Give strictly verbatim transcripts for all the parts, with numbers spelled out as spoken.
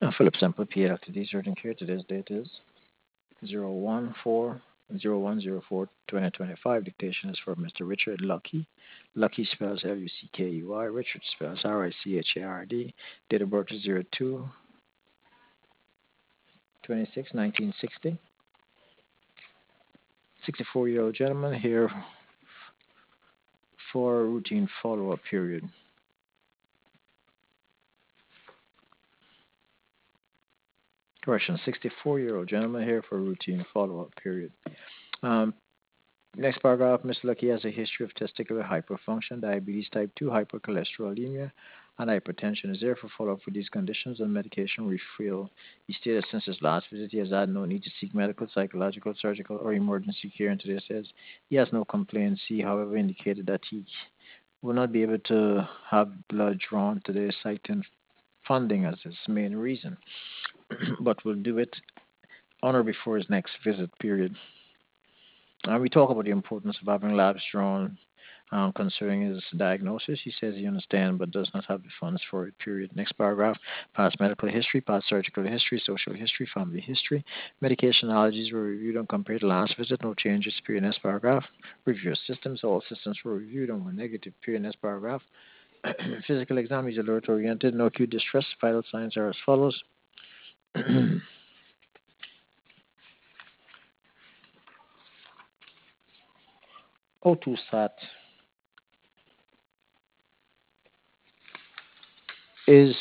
Uh, Philip Sample, P A Doctor D, Surgeon Care. Today's date is zero one four zero one zero four twenty twenty-five. Dictation is for Mister Richard Lucky. Lucky spells L U C K E Y. Richard spells R I C H A R D. Date of birth is zero two twenty-six nineteen sixty. sixty-four year old gentleman here for routine follow up period. Correction, sixty-four year old gentleman here for routine follow up period. Um, Next paragraph, Mister Lucky has a history of testicular hyperfunction, diabetes type two, hypercholesterolemia, and hypertension. Is there for follow-up for these conditions and medication refill? He stated since his last visit, he has had no need to seek medical, psychological, surgical, or emergency care. And today says he has no complaints. He, however, indicated that he will not be able to have blood drawn to the citing funding as his main reason, but will do it on or before his next visit. Period. And we talk about the importance of having labs drawn um, concerning his diagnosis. He says he understands but does not have the funds for it, period. Next paragraph, past medical history, past surgical history, social history, family history. Medication allergies were reviewed and compared to last visit. No changes, period. Next paragraph, review systems. All systems were reviewed and were negative, period. Next paragraph, physical exam is alert oriented. No acute distress. Vital signs are as follows. O two sat is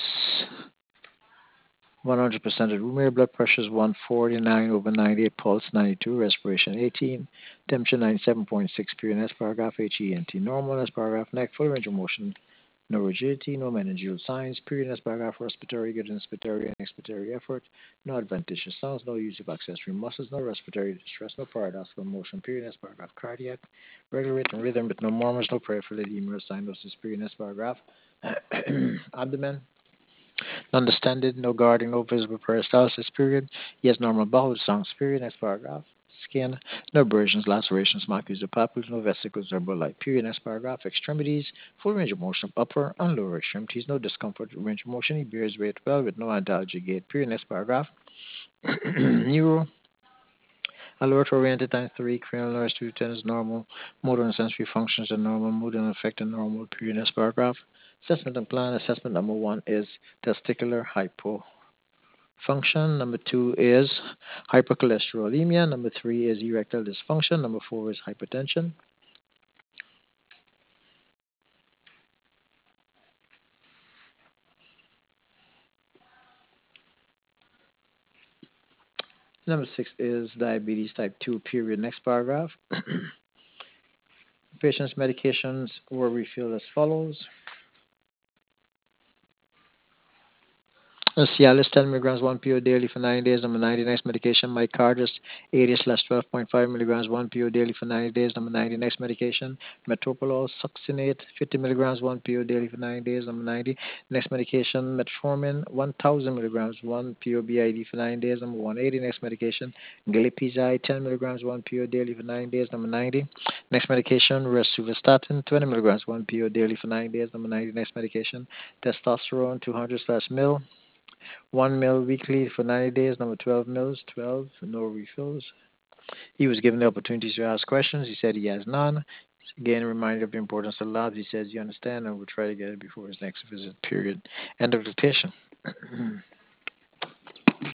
one hundred percent of room air, blood pressure is one forty-nine over ninety-eight, pulse ninety-two, respiration eighteen, temperature ninety-seven point six, period. S paragraph, H E N T normal. S paragraph, neck, full range of motion, no rigidity, no meningeal signs, period. S paragraph, respiratory, good inspiratory and expiratory effort, no adventitious sounds, no use of accessory muscles, no respiratory distress, no paradoxical motion, period. S paragraph, cardiac, regular rate and rhythm, but no murmurs, no peripheral edema or cyanosis, period. S paragraph, abdomen, Understanding, no guarding, no visible peristalsis, period. He has normal bowel sounds, period. Next paragraph. Skin, no abrasions, lacerations, macules, or papules, no vesicles or bulli, period. Next paragraph. Extremities, full range of motion of upper and lower extremities, no discomfort, range of motion. He bears weight well with no antalgia gait, period. Next paragraph. Neuro, alert oriented times three, cranial nerves two ten is normal, motor and sensory functions are normal, mood and affect are normal, period. Next paragraph. Assessment and plan. Assessment number one is testicular hypo function. Number two is hypercholesterolemia. Number three is erectile dysfunction. Number four is hypertension. Number six is diabetes type two, period. Next paragraph. Patient's medications were refilled as follows. Uh, Cialis ten milligrams one P O daily for ninety days. Number ninety, next medication, Micardis eighty slash twelve point five milligrams one P O daily for ninety days. Number ninety, next medication, Metoprolol succinate fifty milligrams one P O daily for ninety days. Number ninety, next medication, Metformin one thousand milligrams one P O B I D for nine days. Number one eighty, next medication, Glipizide ten milligrams one P O daily for nine days. Number ninety, next medication, Rosuvastatin twenty milligrams one P O daily for nine days. Number ninety, next medication, testosterone two hundred slash mil one mil weekly for ninety days. Number twelve mils, twelve, no refills. He was given the opportunities to ask questions. He said he has none. Again, a reminder of the importance of labs. He says you understand and will try to get it before his next visit, period. End of dictation.